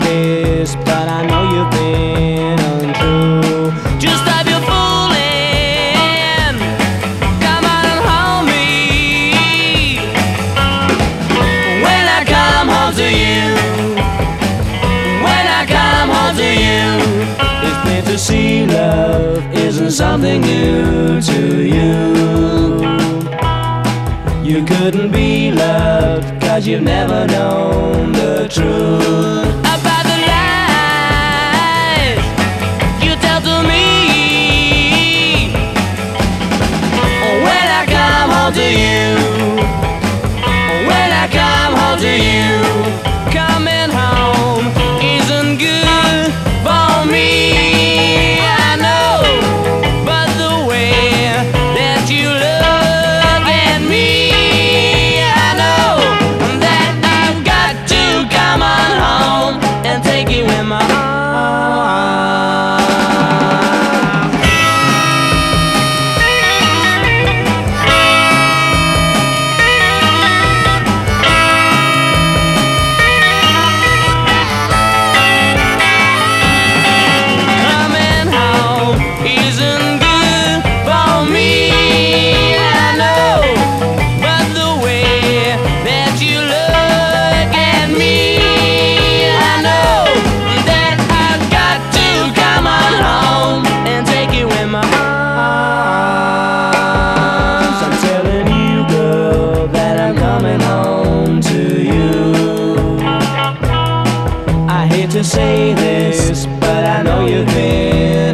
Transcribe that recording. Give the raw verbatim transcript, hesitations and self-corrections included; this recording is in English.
this, but I know you've been untrue. Just stop your fooling, come on and hold me. When I come home to you, when I come home to you, it's plain to see love isn't something new to you. You couldn't be loved, cause you've never known the truth about the lies you tell to me. When I come home to you, when I come home to you, coming home isn't good for me. I know, but the way that you look at me, to say this, but I know you've been